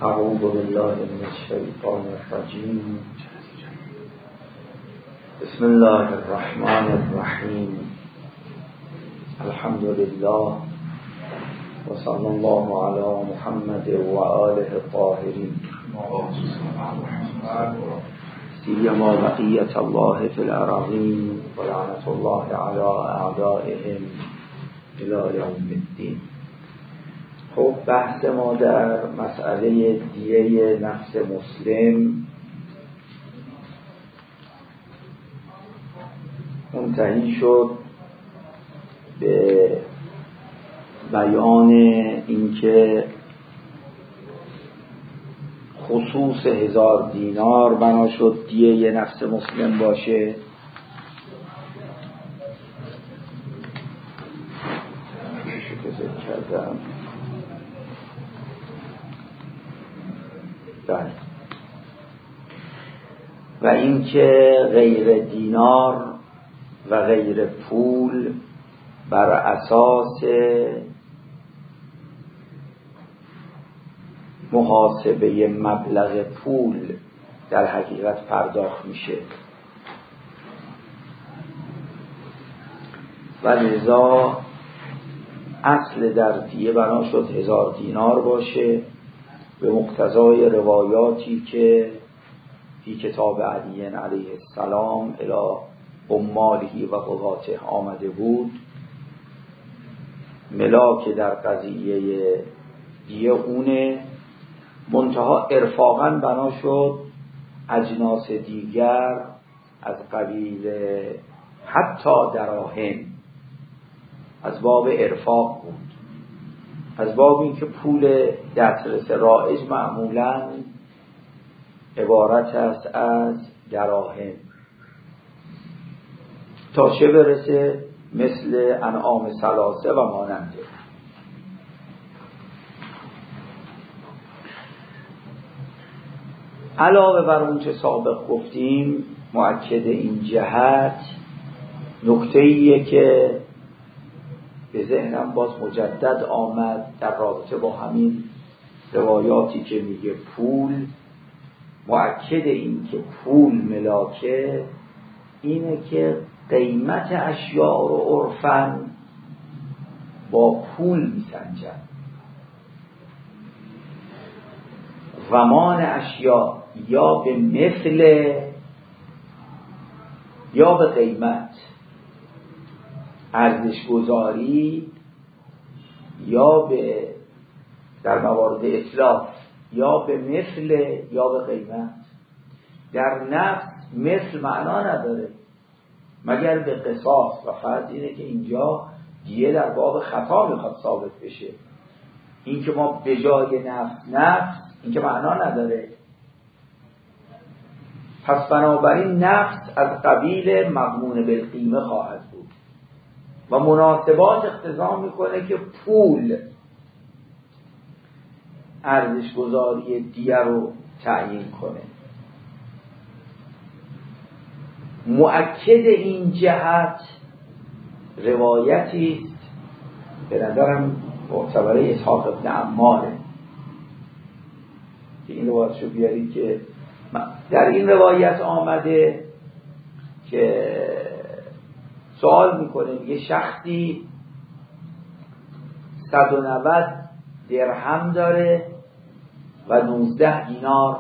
اعوذ بالله من الشیطان الرجیم. بسم الله الرحمن الرحیم. الحمد لله و صلی الله علی محمد و آله الطاهرین سیما بقیة الله فی الارضین و لعنة الله علی اعدائهم الی یوم الدین. خب بحث ما در مسئله دیه نفس مسلم منتهی شد به بیان اینکه خصوص 1000 دینار بنا شد دیه نفس مسلم باشه. و اینکه غیر دینار و غیر پول بر اساس محاسبه مبلغ پول در حقیقت پرداخت میشه و لذا اصل در دیه بنا شد 1000 دینار باشه به مقتضای روایاتی که فی کتاب علی علیه السلام الی عماله و قضاته آمده بود. ملاک در قضیه دیه اونه، منتها ارفاقاً بنا شد اجناس دیگر از قبیل حتی دراهم از باب ارفاق بود، از باب این که پول دسترس رایج معمولاً عبارت است از دراهم تا چه برسه مثل انعام ثلاثه و ماننده. علاوه بر اون چه سابق گفتیم، مؤکد این جهت نکته‌ایه که به ذهنم باز مجدد آمد در رابطه با همین روایاتی که میگه پول، مؤکد این که پول ملاکه اینه که قیمت اشیاء رو عرفاً با پول میسنجن. زمان اشیاء یا به مثل یا به قیمت، ارزش گذاری یا به در موارد اتلاف یا به مثل یا به قیمت. در نفس مثل معنا نداره مگر به قصاص و فرض اینه که اینجا دیه در باب خطا میخواد ثابت بشه. این که ما به جای نفس این که معنا نداره. پس بنابراین نفس از قبیل مضمون بالقیمه خواهد بود و مناسبات اقتضا میکنه که پول ارزش گذاری دیه رو تعیین کنه. مؤکد این جهت روایتی است به نظرم معتبره اسحاق ابن عماره که این روایتشو بیارید که در این روایت آمده که سوال میکنه، یه شخصی 190 درهم داره و 19 دینار،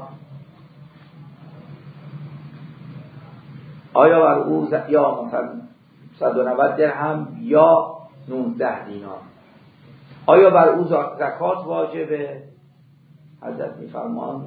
آیا بر او یا مثلا 190 درهم یا 19 دینار آیا بر او زکات واجبه؟ حضرت میفرمان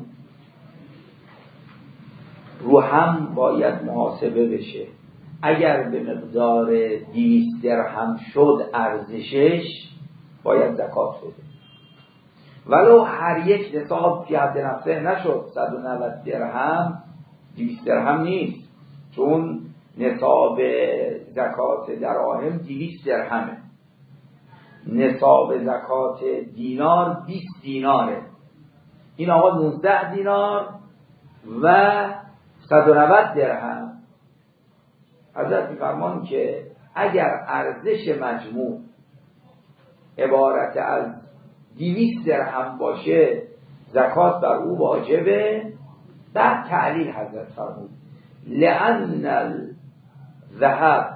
رو هم باید محاسبه بشه. اگر به مقدار 200 درهم شد ارزشش باید زکات بده، ولو هر یک نصاب فی حد نفسه نشد. 190 درهم 200 درهم نیست، چون نصاب زکات دراهم 200 درهمه، نصاب زکات دینار 20 دیناره. این آقا 19 دینار و 190 درهم. حضرت می‌فرمان که اگر ارزش مجموع عبارت از 200 درهم باشه زکات بر او واجبه. بعد تعلیل حضرت فرمود لأن الذهب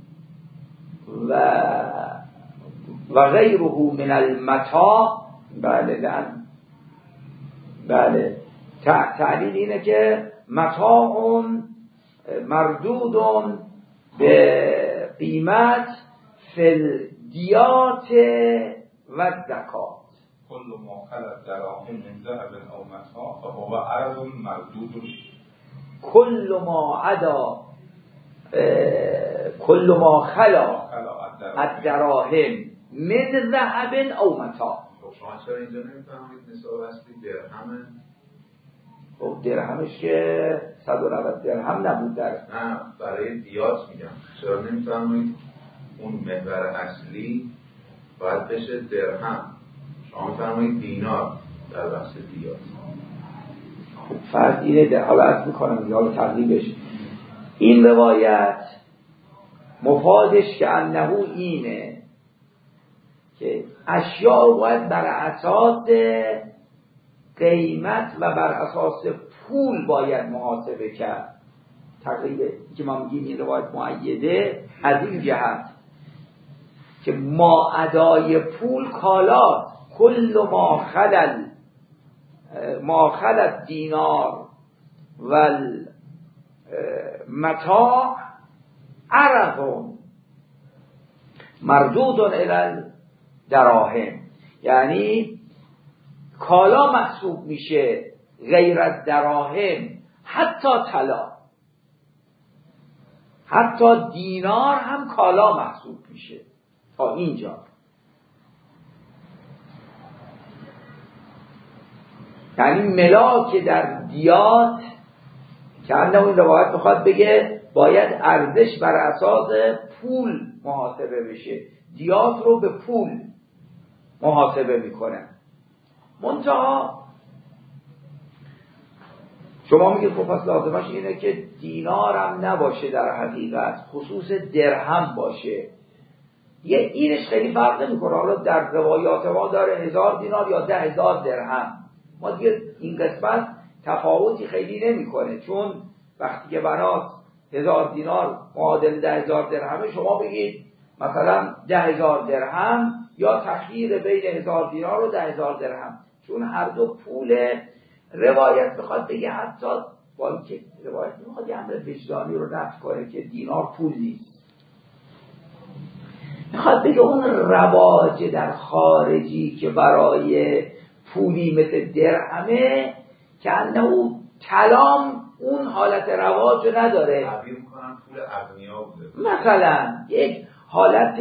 و غیره من المتاع. بله تعلیل اینه که متاع مردود به قیمت فی الدیات و زکات. كل ما خلت دراهم من ذهب او متاع فهو عرض مردود. كل ما خلا الدراهم من ذهب او متاع. شما چرا اینجا نمیفهمید نصاب اصلی درهمه؟ خب درهمش که 190 درهم نبود در نه برای دیات میگم. چرا نمیفهمید اون محور اصلی باید بشه درهم؟ شما میفهمید دینار در بحث دیات. خب فرض اینه در حالا عرض میکنم حالا تقریبش این روایت مفادش که انه اینه که اشیاء باید بر اساس قیمت و بر اساس پول باید محاسبه کرد. تقریبا که ما میگیم این روایت مؤیده از این جهت که ما ادای پول کالات کل ما خلت دینار و متاع عرض مردود الی دراهم. یعنی کالا محسوب میشه غیر از دراهم، حتی طلا، حتی دینار هم کالا محسوب میشه. تا اینجا یعنی ملاک در دیات که انه این روایت میخواد بگه باید ارزش بر اساس پول محاسبه بشه. دیات رو به پول محاسبه میکنه. منتها شما میگید خب پس لازمش اینه که دینار هم نباشه، در حقیقت خصوص درهم باشه. یه اینش خیلی فرق نمیکنه. حالا در روایات ما داره 1000 دینار یا 10,000 درهم. ما دیگه این قسمت تفاوتی خیلی نمیکنه، چون وقتی که بناس 1000 دینار معادل 10,000 درهمه، شما بگید مثلا 10,000 درهم یا تخییر بین 1000 دینار و 10,000 درهم، چون هر دو پول. روایت میخواد بگه حتی با اینکه روایت میخواد یه امر وجدانی رو نفی کنه که دینار پول نیست، میخواد بگه اون رواج در خارجی که برای پولی مثل درهمه که انه کلام اون حالت رواج رو نداره. تعبیر میکنن پول اغنیا بوده، مثلا یک حالت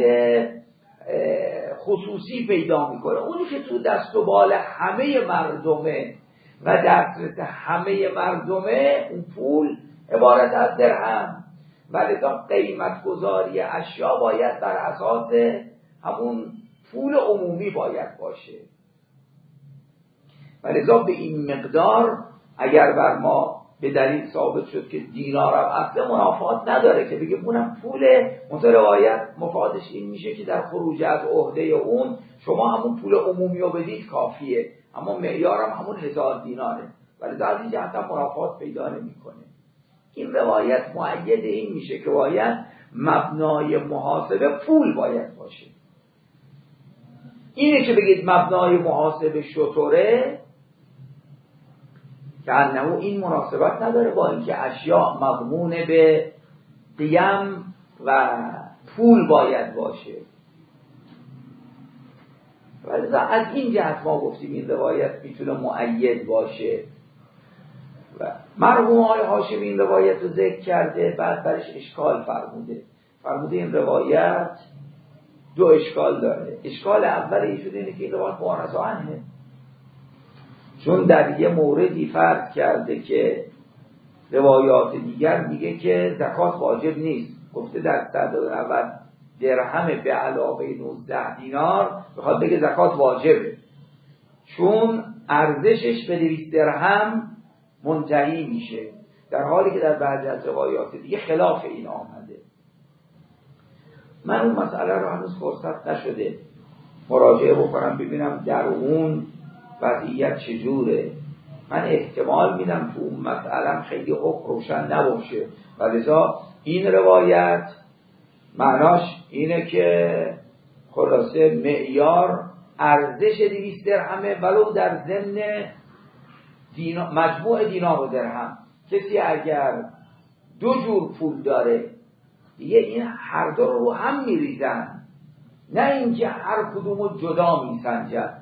خصوصی پیدا میکنه. اونی که تو دست و بال همه مردمه و دسترس همه مردمه، اون پول عبارت از درهم. ولذا قیمت گذاری اشیا باید بر اساس همون پول عمومی باید باشه. ولذا به این مقدار اگر بر ما به دلیل ثابت شد که دینار هم اصلا منافات نداره که بگیم اونم پوله، روایت مفادش این میشه که در خروج از عهده اون شما همون پول عمومی رو بدید کافیه، اما معیارم همون 1000 دیناره. ولی از این جهت هم منافات پیدا نمیکنه. این روایت مؤید این میشه که باید مبنای محاسبه پول باید باشه. اینه که بگید مبنای محاسبه شطوره که انه این مناسبت نداره با اینکه اشیاء مضمون به قیم و پول باید باشه. ولی از این جهت ما گفتیم این روایت میتونه مؤید باشه. و مرحوم آقای هاشمی این روایت رو ذکر کرده، بعد برش اشکال فرموده این روایت 2 اشکال داره. اشکال اول ایشون اینه که این روایت معارض عنه، چون در یه موردی فرض کرده که روایات دیگر میگه که زکات واجب نیست. گفته در 190 درهم به علاوه 19 دینار بخواد بگه زکات واجبه، چون ارزشش به 200 درهم منتهی میشه، در حالی که در بعضی از روایات دیگه خلاف این آمده. من اون مسئله رو هنوز فرصت نشده مراجعه بکنم ببینم در اون وضعیت چجوره. من احتمال میدم تو اون مسئله خیلی روشن نباشه و لذا این روایت معناش اینه که خلاصه معیار ارزش 200 درهمه ولو در ضمن مجموع دینار و درهم. کسی اگر 2 جور پول داره دیگه این هر دو رو هم میریزن، نه اینکه هر کدومو جدا میسنجن.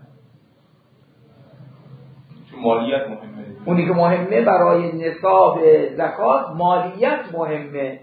چون مالیت مهمه. اونی که مهمه برای نصاب زکات مالیت مهمه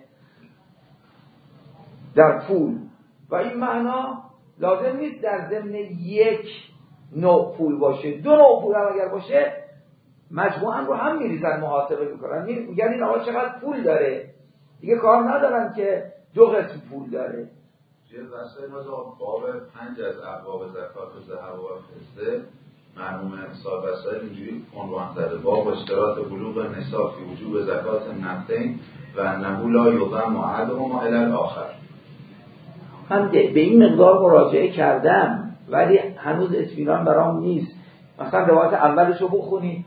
در پول و این معنا لازم نیست در ضمن یک نوع پول باشه. 2 نوع پول هم اگر باشه مجموعاً رو هم میریزن محاسبه میکنن، میگن این آقا چقدر پول داره، دیگه کار ندارن که 2 قسم پول داره. چیز وسائل باب 5 از ابواب زکات و ذهب و فضه مرحوم صاحب وسائل اینجوری عنوان زده: باب اشتراط بلوغ نصاب فی وجوب زکات النقدین و انه لا یضم احدهما الی الاخر. من به این مقدار مراجعه کردم ولی هنوز اطمینان برام نیست. مثلا روایت اولش رو بخونی.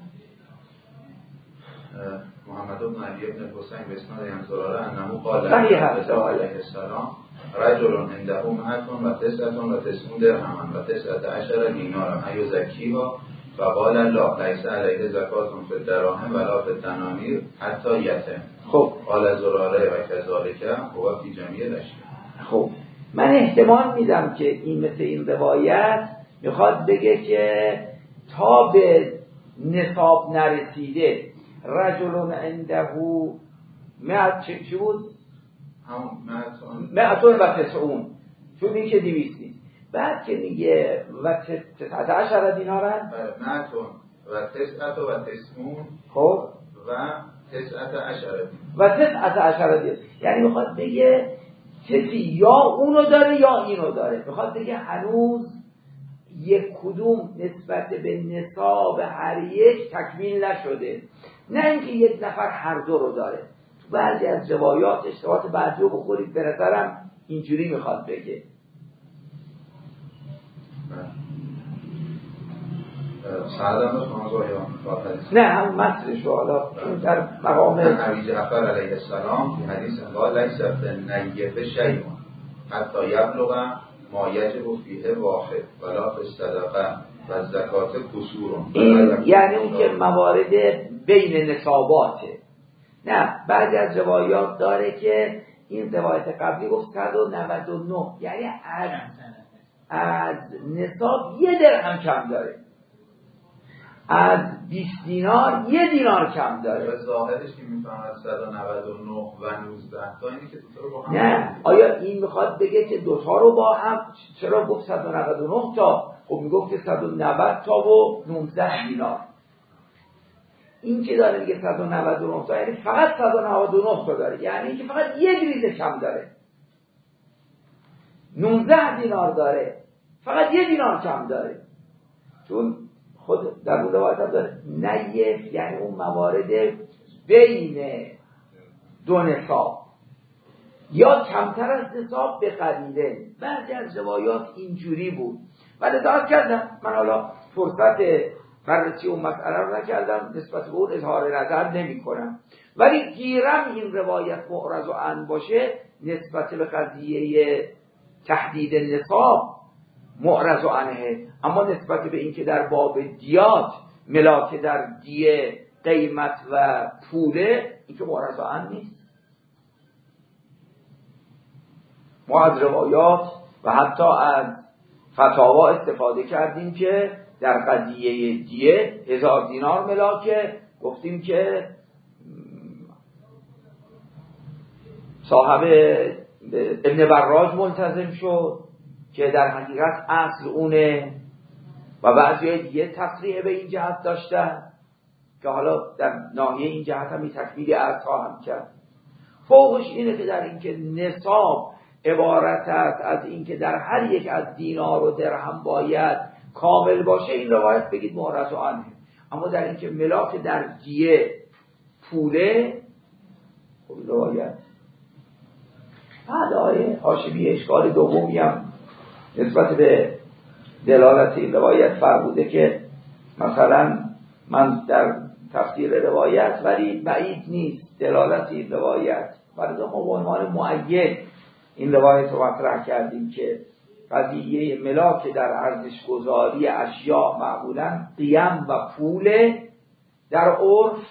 محمد بن علی بن حسین به اسناد انصاره انه قال علیه السلام رجل عنده مئة و 99 درهم و 19 دینار ایزکیها فقال لا لیس علیه زکات فی الدراهم ولا فی الدنانیر حتی یتم. خب قال زراره و کذالک هو فی جمیع الاشیاء. خب من احتمال میدم که این مثل این روایت میخواد بگه که تا به نصاب نرسیده رجل عنده مئة چی بود؟ مئتون و 90 چون این که 200 نیست. بعد که میگه و 19 دینارن مئتون و 99 خب و 19 و 19 دینار، یعنی میخواد بگه کسی یا اونو داره یا اینو داره. میخواد بگه هنوز یک کدوم نسبت به نصاب هر یک تکمیل نشده، نه اینکه یک نفر هر دو رو داره. تو بعضی از روایات اشتباهات بعضی رو بخورید، به نظرم اینجوری میخواد بگه. نه هم مصرش رو حالا در مقام نبی جعفر علیه السلام این حدیث قال لیس النیة شیء حتی یبلغ ما یجب فیه واحد ولا فی الصدقه و الزکات قصور. یعنی اون که موارد بین نصاباته. نه بعضی از روایات داره که این روایت قبلی گفت 199 یعنی از نصاب 1 درهم کم داره، از 20 دینار 1 دینار کم داره. به ظاهرش که میفهمد 199 و 19 تا اینه که دوتا رو با هم. نه آیا این میخواد بگه که دوتا رو با هم؟ چرا گفت 199 تا؟ خب میگفت که 190 تا و 19 دینار. این که داره میگه 199 تا یعنی فقط 199 تا داره، یعنی اینکه فقط 1 ریزه کم داره. 19 دینار داره، فقط 1 دینار کم داره. چون خود در اون روایت هم داره نیف، یعنی اون موارد بین 2 نصاب یا کمتر از نصاب به قلیله. بعضی از روایات اینجوری بود ولی داد کردم من حالا فرصت بررسی اون مسئله رو نکردم، نسبت به اون اظهار نظر نمی کنم، ولی گیرم این روایت معرض و عن باشه نسبت به قضیه تحدید نصاب معرض و عنه، اما نسبت به این که در باب دیات ملاک در دیه قیمت و پوله این که معرض و عن نیست. ما از روایات و حتی از فتاوا استفاده کردیم که در قضیه دیه 1000 دینار ملاکه، گفتیم که صاحب ابن براج ملتزم شد که در حقیقت اصل اونه و بعضی دیگه تصریح به این جهت داشتن که حالا در ناحیه این جهت هم تکمیل ارز خواهم کرد. فوقش اینه که در اینکه نصاب عبارت است از اینکه در هر یک از دینار و درهم باید کامل باشه، این روایت بگید معرض عنه. اما در اینکه ملاک در دیه پوله، خب روایت بعد آیه حاشیه اشکال دومی هم نسبت به دلالت این روایت فرموده که مثلا من در تفسیر روایت ولی بعید نیست دلالتی روایت ولی ما به عنوان مؤید این روایت رو مطرح کردیم که قضیه ملاک در ارزش گذاری اشیاء معمولا قیم و پول در عرف،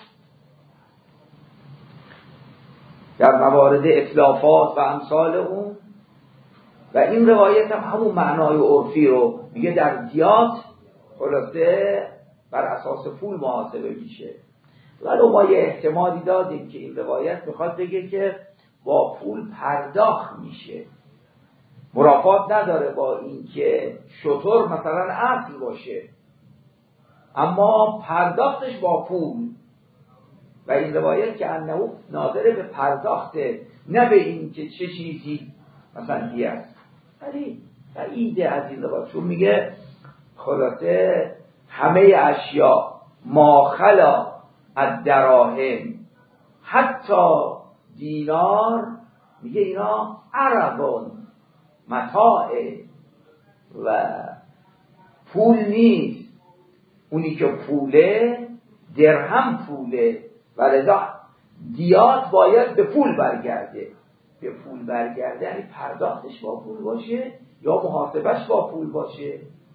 در موارد اتلافات و امثال اون، و این روایت هم همون معنای عرفی رو میگه در دیات خلاصه بر اساس پول محاسبه میشه. ولی ما یه احتمالی دادیم که این روایت میخواد بگه که با پول پرداخت میشه، مرافات نداره با این که شتر مثلا اصل باشه اما پرداختش با پول، و این روایت که انه ناظر به پرداخته نه به این که چه چیزی مثلا دیگه است. ولی ایده از این روایت چون میگه خلاصه همه اشیاء ما خلا الدراهم حتی دینار، میگه اینا عرضون متاع و پول نیست، اونی که پوله درهم پوله و لذا دیات باید به پول برگرده. به پول برگرده یعنی پرداختش با پول باشه یا محاسبش با پول باشه.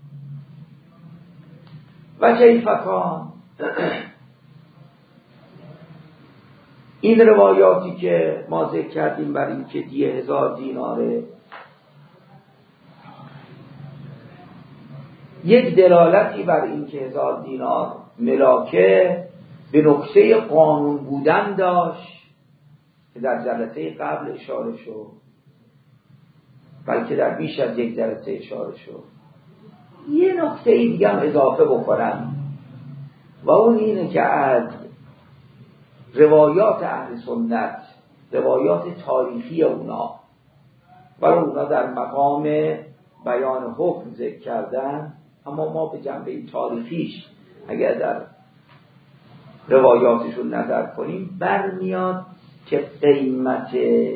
و کیفکان این روایاتی که ما ذکر کردیم بر این که 10,000 دیناره یک دلالتی بر این که 1000 دینار ملاکه به نکته قانون بودن داشت که در جلسه قبل اشاره شد، بلکه در بیش از یک جلسه اشاره شد. یه نکته دیگه هم اضافه بکنم و اون اینه که از روایات اهل سنت، روایات تاریخی اونا، ولی اونا در مقام بیان حکم ذکر کردن، اما ما به جنبه تاریخیش اگر در روایاتشون نظر کنیم برمیاد که قیمت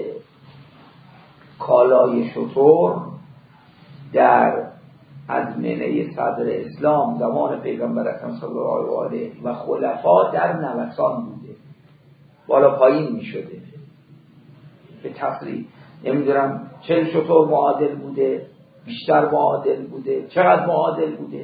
کالای شتر در ازمنه صدر اسلام زمان پیغمبر اکرم صلی الله علیه و خلفا در نوسان بوده، بالا پایین می شده. به تفریح نمیدونم 40 شتر معادل بوده، بیشتر معادل بوده، چقدر معادل بوده.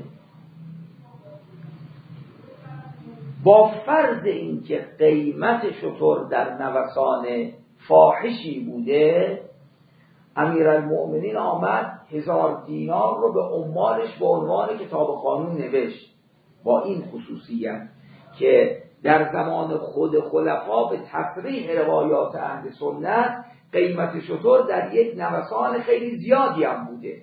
با فرض این که قیمت شتر در نوسان فاحشی بوده، امیرالمؤمنین آمد 1000 دینار رو به عمالش به عنوان کتاب قانون نوشت، با این خصوصیت که در زمان خود خلفا به تصریح روایات اهل سنت قیمت شتر در یک نوسان خیلی زیادی هم بوده.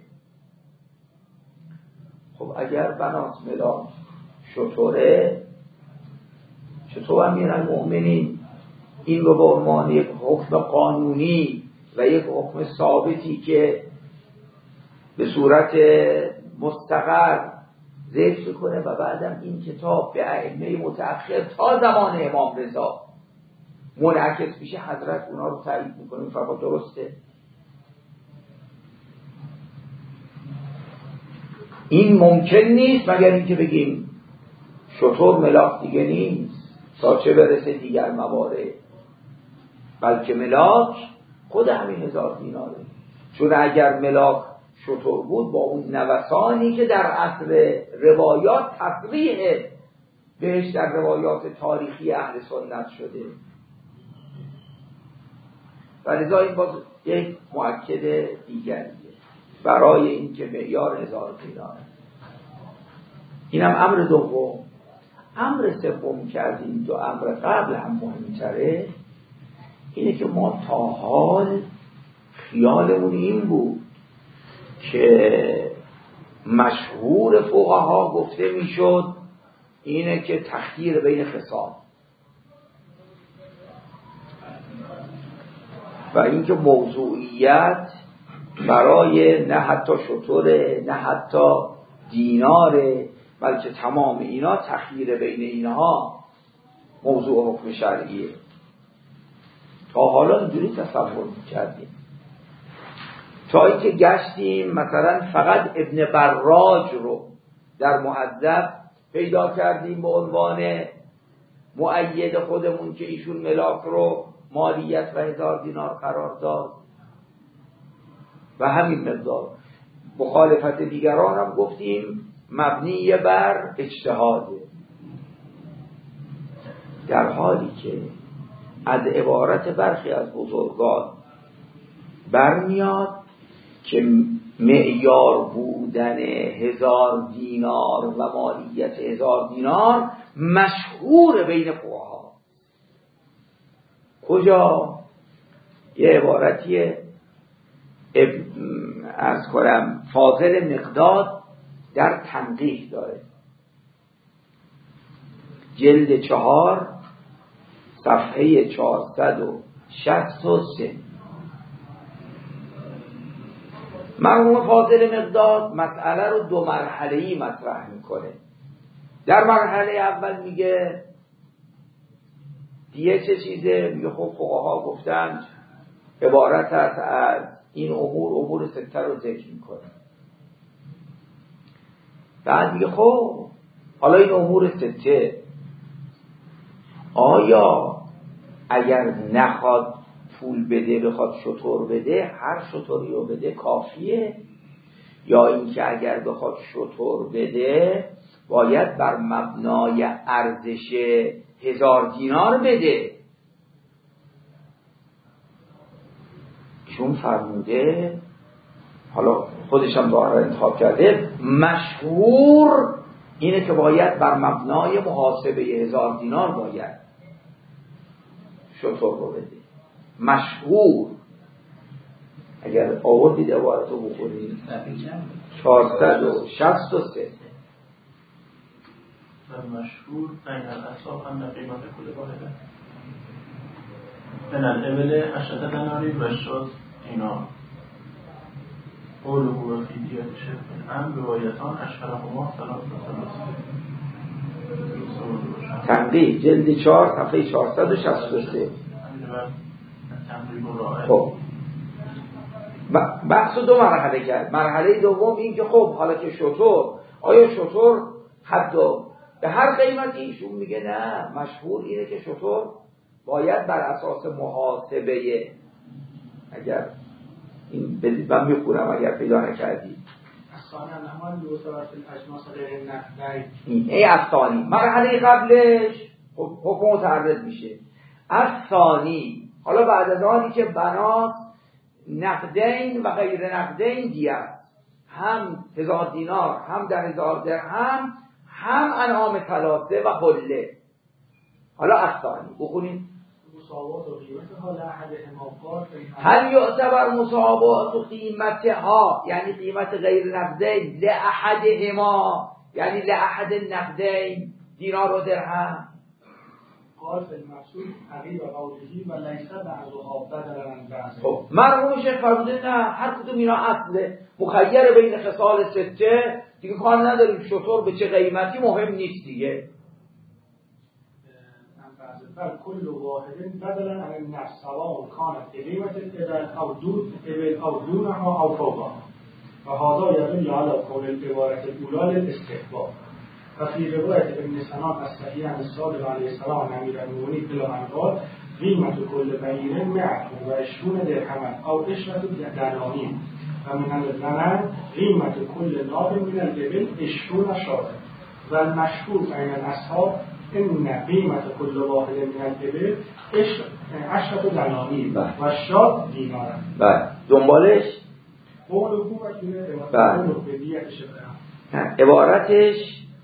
خب اگر بنات ملاک شتره، چطور امیرالمؤمنین این رو به عنوان یک حکم قانونی و یک حکم ثابتی که به صورت مستقر ذکر کنه و بعدم این کتاب به ائمه متأخر تا زمان امام رضا منعکس میشه، حضرت اونا رو تایید میکنه، فقط درسته. این ممکن نیست مگر اینکه بگیم شتر ملاک دیگه نیست تا چه برسه دیگر موارد، بلکه ملاک خود همین 1000 دیناره. چون اگر ملاک شتر بود با اون نوسانی که در عصر روایات تصریح بهش در روایات تاریخی اهل سنت شده، و لذا این باز یک مؤکد دیگریه برای این که معیار 1000 دیناره. اینم امر دوم. امر سوم که از این دو امر قبل هم مهمتره اینه که ما تا حال خیالمون این بود که مشهور فقها گفته میشد اینه که تخییر بین خصام و اینکه موضوعیت برای نه حتی شتره نه حتی دیناره، بلکه تمام اینا تخییر بین اینها موضوع حکم شرعیه. تا حالا اینجوری تصور می‌کردیم تا اینکه گشتیم مثلا فقط ابن براج رو در مهذب پیدا کردیم به عنوان مؤید خودمون که ایشون ملاک رو مالیت و 1000 دینار قرار داد و همین مقدار. مخالفت دیگران هم گفتیم مبنی بر اجتهاده، در حالی که از عبارت برخی از بزرگان برمیاد که معیار بودن 1000 دینار و مالیت 1000 دینار مشهور بین فقها. کجا؟ یه عبارتی از کنم فاضل مقداد در تنقیح داره، جلد 4 صفحه 463. مرحوم فاضل مقداد مسئله رو 2 مرحله‌ای مطرح میکنه. در مرحله اول میگه دیگه چه چیزه؟ میگه خب فقها گفتن عبارت است از این امور سته رو ذکر میکنه. بعد میگه خب حالا این امور سته آیا اگر نخواد پول بده بخواد شتر بده هر شتری رو بده کافیه، یا اینکه اگر بخواد شتر بده باید بر مبنای ارزش 1000 دینار بده؟ چون فرموده، حالا خودش هم ظاهرا انتخاب کرده، مشهور اینه که باید بر مبنای محاسبه 1000 دینار باید شتر رو بده. مشهور اگر آوردید عبارت رو بخونید 463. مشهور بین الاصحاب ان قیمت کل واحده من الابل 10 دیناری و 60 دینار قوله و فی دیت شرک الامر روایتان اشهرهما 3 تنقیح جلد 4 صفحه 463. خب بحث 2 مرحله کرد. مرحله دوم این که خب حالا که شتر، آیا شتر حد به هر قیمتی؟ ایشون میگه نه، مشهور اینه که شتر باید بر اساس محاسبه، اگر این بدید من میخونم اگر پیدا نکردید، این افثانی مرحله قبلش حکم متعرض میشه. افثانی حالا بعد از آنی که بنات نقدین و غیر نقدین دیت، هم 1000 دینار هم 10,000 درهم هم انعام ثلاثه و حله. حالا افثانی بخونید. هل یعتبر مساوات قیمتها یعنی قیمت غیر نقدین لأحدهما یعنی لأحد النقدین دینار و درهم؟ قال المقصود حقیق قوله و لیس بعضها بدلا عن بعض. خب مرحوم شیخ فرموده نه، هر کدوم اینا اصله، مخیر بین خصال سته، دیگه کار نداریم شطور به چه قیمتی مهم نیست دیگه. بل كل واحد بدلا عن النفس سواء كانت قيمة الإبل أو دونها أو فوقها وهذا يدل على كون العبارة الأولى للاستحباب. وفي رواية ابن سنان الصحيح عن الصادق عليه السلام عن أمير المؤمنين إلى أن قال قيمة كل بعير 120 درهما أو 10 دنانير ومن الغنم قيمة كل ناب من الإبل 20 شاة. والمشهور بين الأصحاب ان قیمت کل واحد من الابل 10 دنانیر و 60 دینار. بله دنبالش قول حکومت به دیتش عبارتش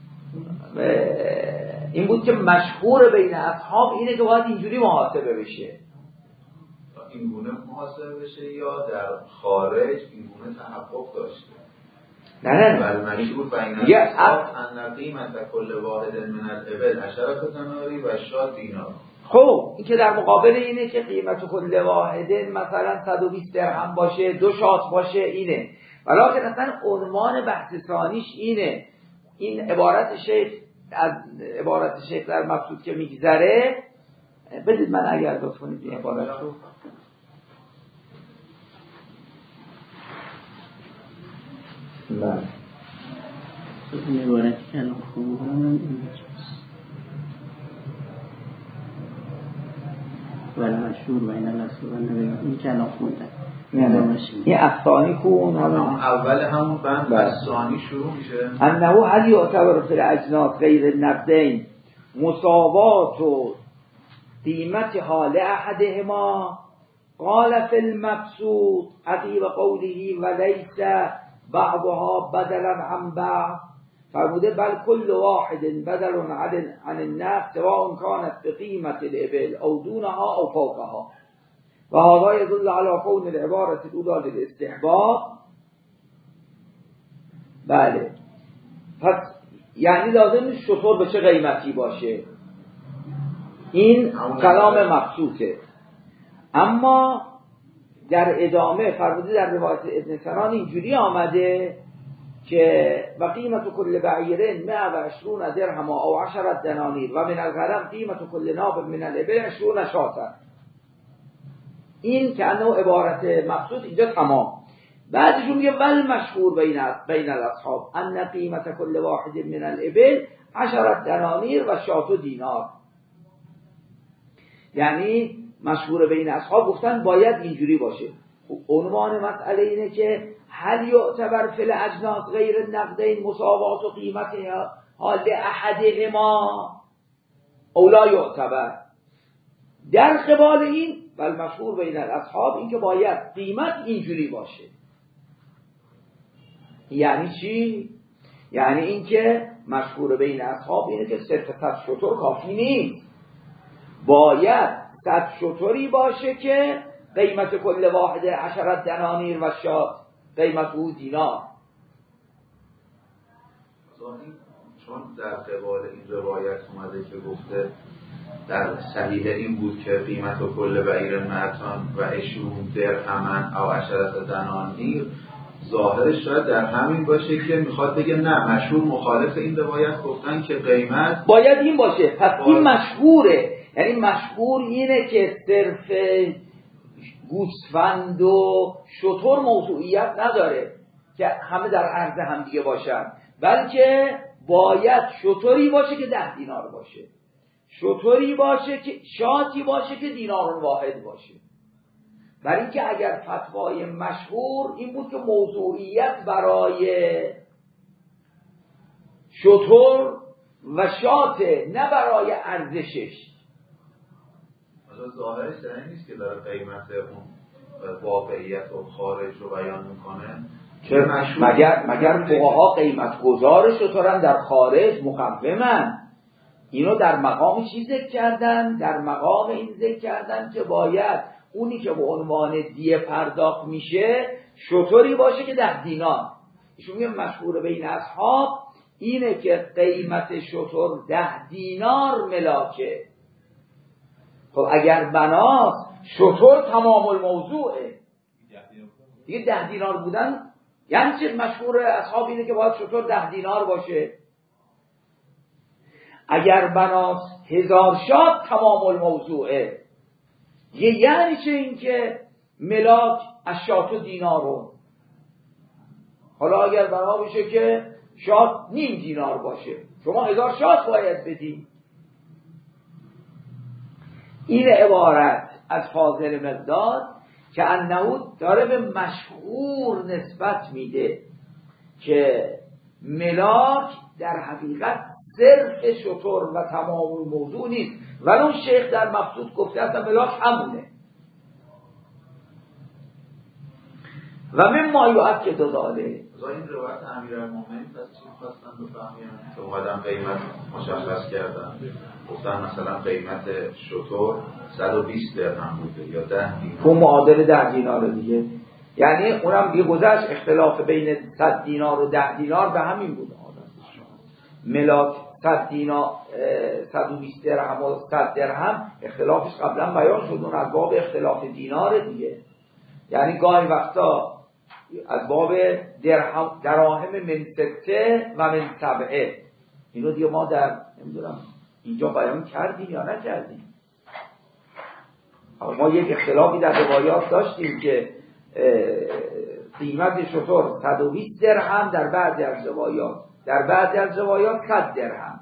این بود که مشهور بین اصحاب اینه که باید اینجوری محاسبه بشه. این گونه محاسبه بشه یا در خارج این گونه تحقق داشته؟ نه بل مشهور بین اصحاب ان قیمت کل واحد من الابل 10 دیناری و 60 دینار. خب این که در مقابل اینه که قیمت کل واحد مثلا 120 درهم باشه، 2 شات باشه، اینه. ولی اصلا عنوان بحث ثانیش اینه. این عبارت شیخ از عبارت شیخ در مبسوط که میگذره، بدید من اگر لطف کنید این عبارت رو این عبارتی که الان خوندم این ولی مشهور و این الاسوان این که الان خوندم این افثانی کون اول همون بند افثانی شروع میشه انه هل یعتبر فی الاجناس غیر النقدین مساوات و قیمت حال احدهما قال فی المبسوط عقیب قوله ولیس بعضها بدلا عن بعض فرموده بل كل واحد بدل عن النفس سواء كانت بقيمة الإبل أو دونها أو فوقها وهذا يدل على كون العبارة الأولى للاستحباب. بله پس یعنی لازم شطور به چه قیمتی باشه، این کلام مبسوطه. اما در ادامه فرموده در روایت ابن سنان اینجوری آمده که و قیمت کل بعیر 120 درهم او 10 دنانیر و من الغنم قیمت کل ناب من الابل 20 شاة. این که انه عبارت مقصود اینجا تمام. بعدشون میگه ول مشهور بین الاصحاب ان قیمت کل واحد من الابل 10 دنانیر و 100 دینار. یعنی مشهور بین اصحاب گفتن باید اینجوری باشه. عنوان مسئله اینه که هل یعتبر فی الاجناس غیر النقدین مساوات و قیمتها حال احدهما او لا یعتبر. در قبال این بل مشهور بین الاصحاب این که باید قیمت اینجوری باشه. یعنی چی؟ یعنی این که مشهور بین اصحاب اینه که 100 شتر کافی نیست، باید 100 شتری باشه که قیمت کل واحد 10 دنانیر و شاة قیمت او دینار. چون در قبال این روایت اومده که گفته در صحیح این بود که قیمت و کل بعیر معتان و 20 درهم او 10 دنانیر، ظاهرش شاید در همین باشه که میخواد بگه نه مشهور مخالف این روایت گفتن که قیمت باید این باشه. پس این مشهوره، یعنی مشهور اینه که صرف گوسفند و شتر موضوعیت نداره که همه در عرض هم دیگه باشن، بلکه باید شتری باشه که 10 دینار باشه، شتری باشه که شاتی باشه که دینار واحد باشه. برای اینکه اگر فتوای مشهور این بود که موضوعیت برای شتر و شاته نه برای ارزشش. ظاهرش در نیست که داره قیمت اون واقعیت و خارج رو بیان میکنه. مگر فقها قیمت گذار شترن در خارج مقومن. اینو در مقام چی ذکر کردن؟ در مقام این ذکر کردن که باید اونی که به عنوان دیه پرداخت میشه شتری باشه که 10 دینار. ایشون میگه مشهور بین اصحاب اینه که قیمت شتر 10 دینار ملاکه. خب اگر بناست شتر تمام الموضوعه دیگه 10 دینار بودن یعنی چه؟ مشهور اصحاب اینه که باید شتر 10 دینار باشه. اگر بناست 1000 شاة تمام الموضوعه. یعنی چه؟ این که ملاک از شاة دینارون. حالا اگر بنا بشه که شاة نیم دینار باشه شما 1000 شاة باید بدین. این عبارت از فاضل مقداد که انه داره به مشهور نسبت میده که ملاک در حقیقت صرف شتر و تمام موضوع نیست. ولی اون شیخ در مبسوط گفته اصلا ملاک همونه. و مما یؤکد ذلک این روایت امیرالمومنین پس چی خواستن بفهمیم که اومدن قیمت مشخص کردن، گفتن مثلا قیمت شتر 120 درهم بوده یا 10 دینار، اون معادل 10 دینار دیگه. یعنی اونم دیگه گذشت اختلاف بین 100 دینار و 10 دینار به همین بود. ملاک 100 دینار 120 درهم و 100 درهم اختلافش قبلا بیان شد، اون از باب اختلاف دینار دیگه. یعنی گاهی وقتا از باب دراهم من 6 و من 7. اینو دیگه ما در نمیدونم اینجا بیان کردیم یا نکردیم. ما یک اختلافی در روایات داشتیم که قیمت شتر 120 درهم در بعضی از روایات در بعضی از روایات 100 درهم.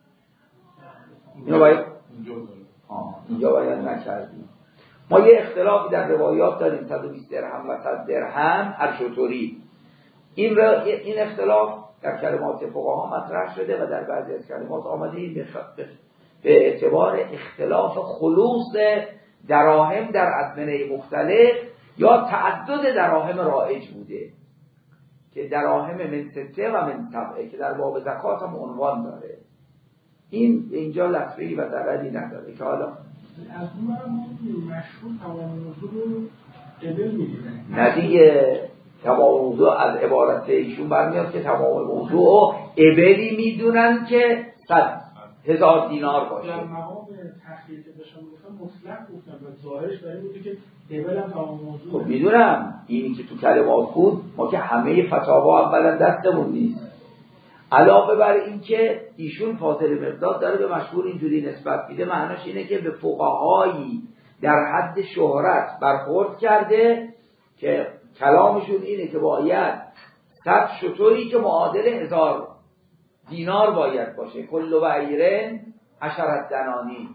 اینو باید اینجا باید نکردیم. ما یه اختلافی در روایات داریم 120 درهم و 100 درهم هر شطوری. این اختلاف در کلمات فقها مطرح شده و در بعضی از کلمات آمده این به اعتبار اختلاف خلوص دراهم در ازمنه مختلف یا تعدد دراهم رایج بوده که دراهم من 6 و من 7 که در باب زکات هم عنوان داره. این اینجا لطفه‌ای و ضرری نداره که حالا از اون مشهور تمام موضوع رو قبل می‌گیرن. نه دیگه تمام موضوع از عبارت ایشون برمیاد که تمام موضوع قبلی میدونن که 100,000 دینار باشه. در مقام تخییر که داشتم گفتم مطلق گفتم و ظاهرش برای بوده که قبل هم تمام موضوع. خب میدونم اینی که تو کلمات بود ما که همه فتاوا اولا دستمون نیست. علاوه بر این که ایشون فاضل مقداد داره به مشهور اینجوری نسبت میده، معناش اینه که به فقهایی در حد شهرت برخورد کرده که کلامشون اینه که باید 100 شطوری که معادل 1000 دینار باید باشه. کل بعیرن 10 دنانی.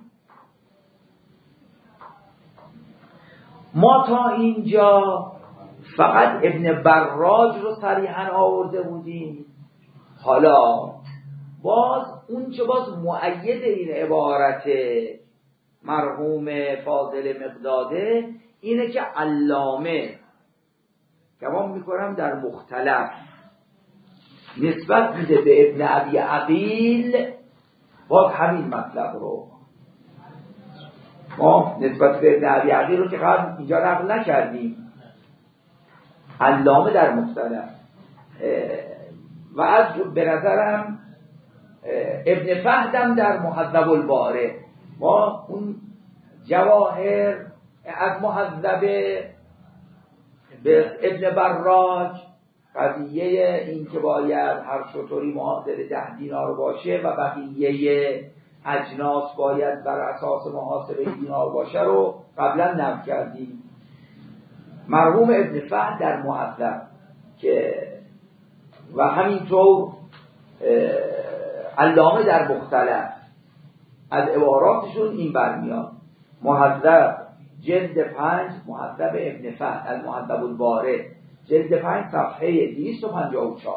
ما تا اینجا فقط ابن براج رو صریحا آورده بودیم. حالا باز اون چه باز مؤید این عبارت مرحوم فاضل مقداده اینه که علامه تمام میکنم در مختلف نسبت میده به ابن ابی عقیل باز همین مطلب رو. ما نسبت به ابن ابی عقیل رو که قبل اینجا نقل نکردیم. علامه در مختلف و از به نظرم ابن فهدم در مهذب الباره ما اون جواهر از مهذب به ابن براج قضیه این که باید هر شطوری معادل 10 دینار باشه و بقیه اجناس باید بر اساس محاسبه دینار باشه رو قبلا نقل کردیم. مرحوم ابن فهد در مهذب که و همینطور علامه در مختلف از عباراتشون این برمیاد. مهذب جلد 5 مهذب ابن فهد از مهذب الباره جلد 5 صفحه 254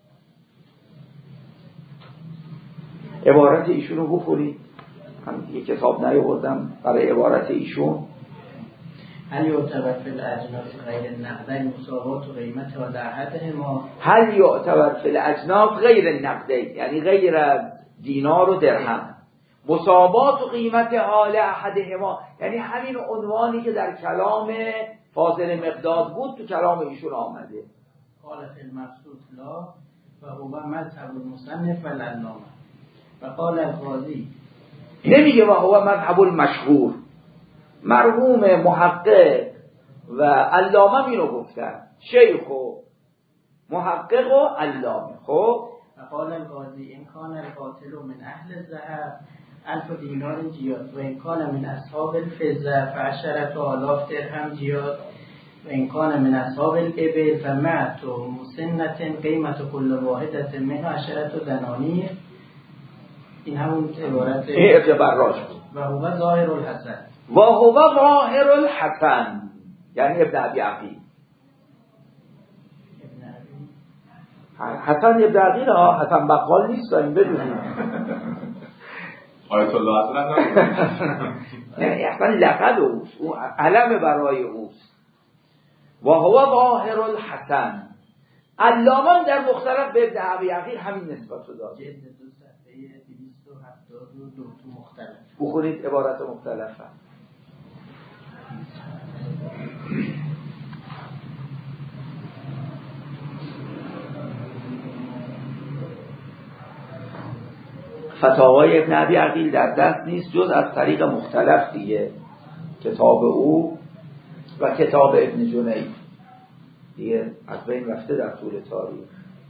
عبارت ایشون رو بخونید. من دیگه کتاب نیاوردم برای عبارت ایشون. هل یعتبر فی الاجناس غیر النقدین مساوات و قیمت و احدهما؟ هل یعتبر فی الاجناس غیر النقدین یعنی غیر از دینار و درهم، مساوات و قیمت حال احدهما یعنی همین عنوانی که در کلام فاضل مقداد بود تو کلام ایشون آمده. قال فی المبسوط لا و هو مذهب المصنف و العلامه و قال القاضی نمیگه و هو مذهب المشهور. مرحوم محقق و علامه اینو گفتن، شیخ و محقق و علامه. خب و قال القاضی ان کان القاتل من اهل الذهب 1000 دینار جیاد و ان کان من اصحاب الفضه ف10,000 درهم جیاد و ان کان من اصحاب الابل فمعت مسنه قیمت کل واحده منها 10 دنانیر. این همون عبارت ابن براج بود. و هو ظاهر الحسن و هو ظاهر الحسن یعنی ابن ابی عقیل. حسن ابن عقیل ها، حسن بقال نیست داریم بدونیم. آیت الله نه اصلا لقب اوست، او علم برای اوست. و هو ظاهر الحسن. علامه در مختلف به ابن ابی عقیل همین نسبت رو داد. جلد 2 صفحه 272 تو مختلف بخونید عبارت مختلفه. فتاوای ابن ابی عقیل در دست نیست جز از طریق مختلف دیگه، کتاب او و کتاب ابن جنید دیگه از بین رفته در طول تاریخ.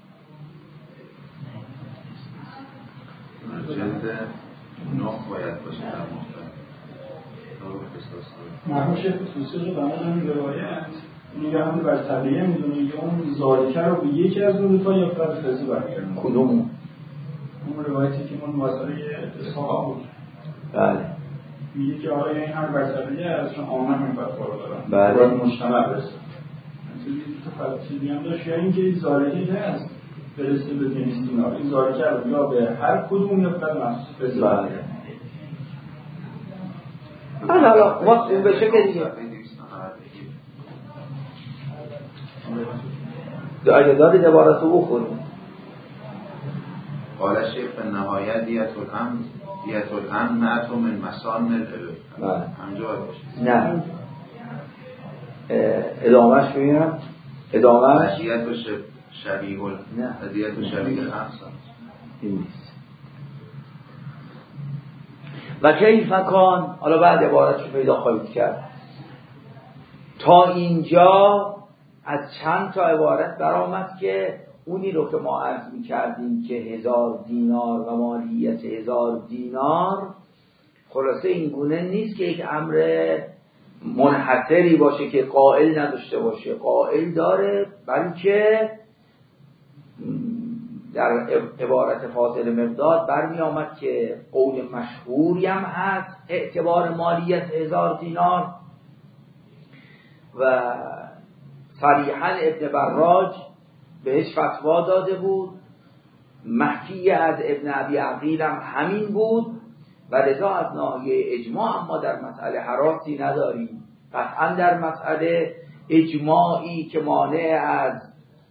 جلد 9 باید باشه در مختلف. مرحوم شیخ توسی رو بنا این روایت میگه همون بر طبیعه میدونه یا اون ذالکه رو به یکی از اون تا یا فرد فضی برمیگردن. کدوم؟ اون روایتی که اون واسطه اسحاق بود. بله. میگه که آقای این هر واسطه ازشون آمن من برخورد دارن. بله. باید مجتمع برسه. چیزی هم داشت یا اینکه زارگی هست برسه به دینیست دینا. این زارگی رو یا به هر کدوم یا فقط مخصوص به زارگی. حالا وقت اون بشه که دیگه اگه دارید عبارت رو بخونیم. قال شیخ به نهایت دیت الامن معتو من مسان الابل. همجا باشه. نه ادامهش ببینم. ادامهش دیت و شبیه نه دیت و شبیه الامثال این نیست. و کیف کان، حالا بعد عبارتشو پیدا خواهید کرد. تا اینجا از چند تا عبارت برآمد که اونی رو که ما عرض می‌کردیم که 1000 دینار و مالیت 1000 دینار خلاصه این گونه نیست که یک امر منحصری باشه که قائل نداشته باشه، قائل داره، بلکه در عبارت فاضل مقداد برمی آمد که قول مشهوری هم هست اعتبار مالیت 1000 دینار و صریحاً ابن براج بهش فتوا داده بود، محکی از ابن ابی عقیل هم همین بود و لذا از ناحیه اجماع ما در مسئله حراسی نداریم. قطعاً در مسئله اجماعی که مانع از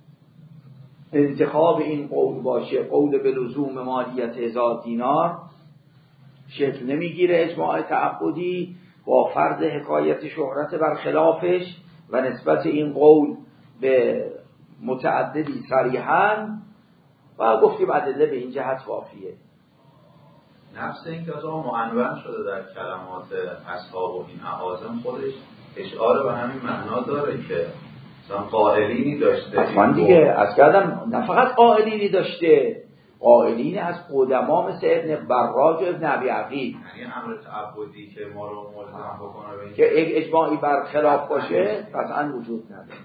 انتخاب این قول باشه، قول به لزوم مالیت 1000 دینار شکل نمیگیره اجماع تعبدی با فرض حکایت شهرت بر خلافش و نسبت این قول به متعددی صریحاً و گفتیم ادله به این جهت وافیه. نفس این که از آن معنون شده در کلمات اصحاب و این اعاظم خودش اشاره به همین معنا داره که مثلا قائلینی داشته. اصلا دیگه از کردم نه فقط قائلینی داشته، قائلینی از قدما مثل ابن براج و ابن ابی عقیل، یعنی امر تعبدی که ما رو ملزم بکنه به این که یک اجماعی برخلاف باشه قطعا وجود نداره.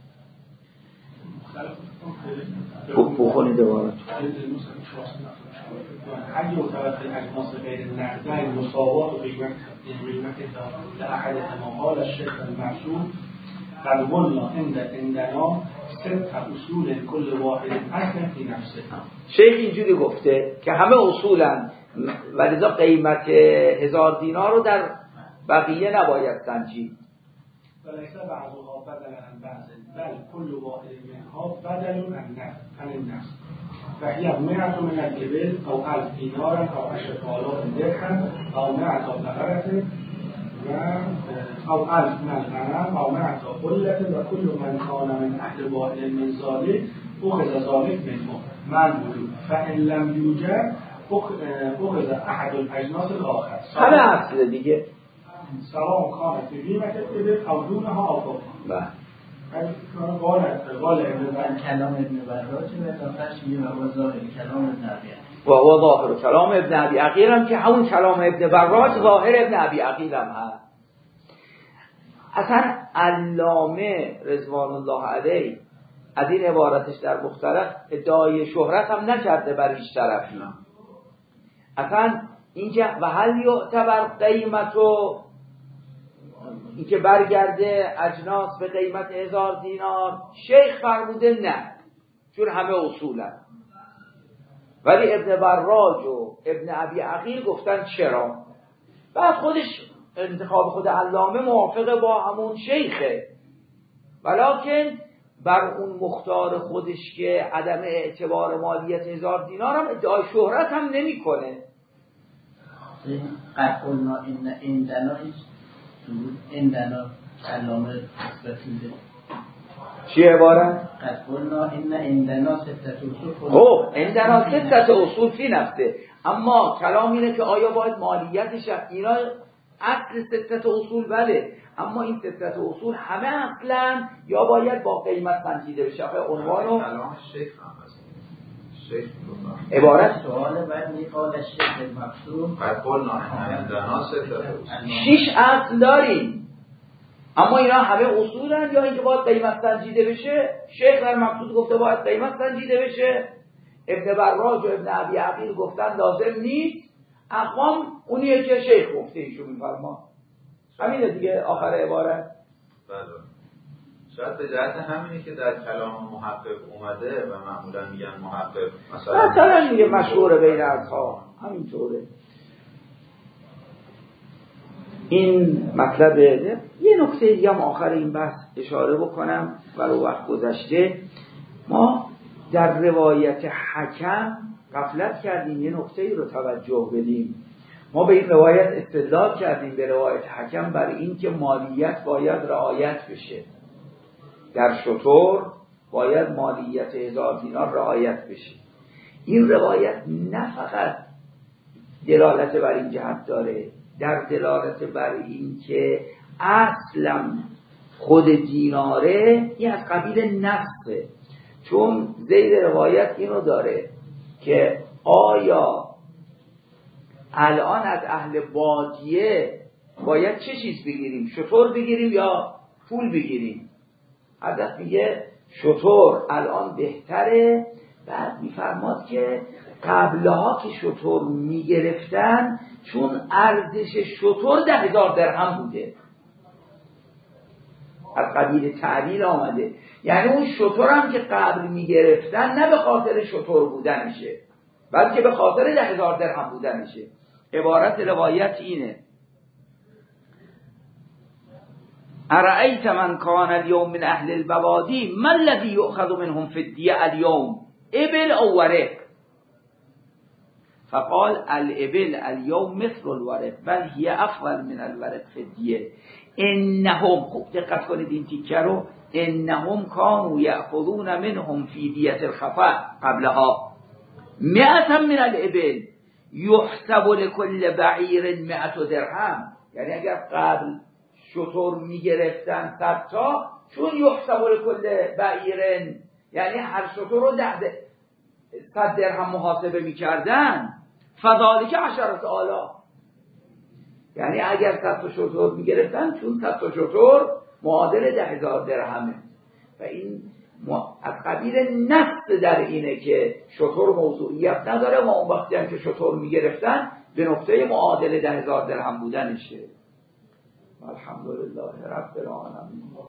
بخونید دوباره. هل يعتبر في الأجناس غير النقدين مساواة قيمتها لأحدهما قال الشيخ المعصوم قد قلنا عندنا 6 أصول كل واحد أصل في نفسه. شیخ اینجوری گفته که همه اصولاً و لذا قیمت 1000 دینار رو در بقیه نباید سنجید. وليس بعضها بدلا عن بعض بل كل واحد منها بدل عن النفس وهي 100 من الإبل أو 1000 دينار أو 10,000 درهم أو 100 بقرة أو 1000 من الغنم أو 100 قلة وكل من كان من أهل واحد من ذلك أخذ ذلك منه مع الوجود فإن لم يوجد أخذ أحد الأجناس الآخر. همه اصل دیگه سواء كانت بقيمة الإبل أو دونها أو فوقها. کلام ابن براج و اضافهش میگه و ظاهر کلام ابن ابی عقیل و هو ظاهر کلام ابن ابی عقیل هم که همون کلام ابن براج ظاهر ابن ابی عقیل هم هست. اصلا علامه رضوان الله علیه از این عبارتش در مختلف ادعای شهرت هم نکرده بر هیچ طرفی. اصلا اینکه و هل یعتبر قیمتو این که برگرده اجناس به قیمت 1000 دینار شیخ فرموده نه چون همه اصولا، ولی ابن براج و ابن ابی عقیل گفتن چرا. بعد خودش انتخاب خود علامه موافقه با همون شیخه، ولکن بر اون مختار خودش که عدم اعتبار مالیت 1000 دینار هم ادعای شهرت هم نمی کنه. قلنا این دنا علامه بسیده چی عبارت؟ قلنا این دنا 6 اصول. خب این دنا 6 اصول فی نفسه، اما کلام اینه که آیا باید مالیتش اینا اصل 6 اصول بله، اما این 6 اصول همه اصلا یا باید با قیمت سنجیده بشه. عنوانو کلام شیخ هم هست. شیخ عبارت سوال بعد میقال الشیخ المقصود قد قلنا عندنا 6 اصل داریم اما اینا همه اصولن یا اینکه باید قیمت سنجیده بشه. شیخ در مقصود گفته باید قیمت سنجیده بشه، ابن براج و ابن ابی عقیل گفتن لازم نیست، اقوام اونیه که شیخ گفته ایشون میفرما. همینه دیگه آخر عبارت. بله. شاید به جهت همینی که در کلام محقق اومده و معمولا میگن محقق مثلا میگه مشهور بین اصحاب، همینطوره. این مطلب. یه نکته دیگه هم آخر این بحث اشاره بکنم ولو وقت گذشته. ما در روایت حکم غفلت کردیم، یه نکته رو توجه بدیم. ما به این روایت استدلال کردیم به روایت حکم برای این که مالیت باید رعایت بشه، در شطور باید مالیت 1000 دینار رعایت بشه. این روایت نه فقط دلالت بر این جهت داره، در دلالت بر این که اصلا خود دیناره این از قبیل نفسه. چون زید روایت اینو داره که آیا الان از اهل بادیه باید چه چیز بگیریم، شطور بگیریم یا پول بگیریم؟ حضرت میگه شطور الان بهتره. بعد میفرماد که قبلها که شطور میگرفتن چون ارزش شطور 10,000 درهم بوده، از قبیل تعلیل آمده. یعنی اون شطور هم که قبل میگرفتن نه به خاطر شطور بودنشه، بلکه به خاطر 10,000 درهم بودنشه. عبارت روایت اینه: ارأیت من کان اليوم من اهل البوادی ما الذی یؤخذ منهم فی الدیه اليوم ابل او ورق؟ فقال الابل اليوم مثل الورق بل هي افضل من الورق فی الدیه. انهم، خوب دقت کنید این تیکه رو، انهم كانوا یأخذون منهم فی دیه الخفا قبلها 100 من الابل یحسب لكل بعیر 100 درهم. یعنی اگر قبل شطور میگرفتن 100 تا، چون یحسب لكل بعیر یعنی هر شطور رو 100 درهم محاسبه میکردن، فذلک 10,000. یعنی اگر 100 تا شطور میگرفتن، چون 100 تا شطور معادل 10,000 درهمه. و این از قبیل نفس در اینه که شطور موضوعیت نداره و اون وقتی هم که شطور میگرفتن به نقطه معادل 10,000 درهم بودنشه. الحمدلله رب العالمین.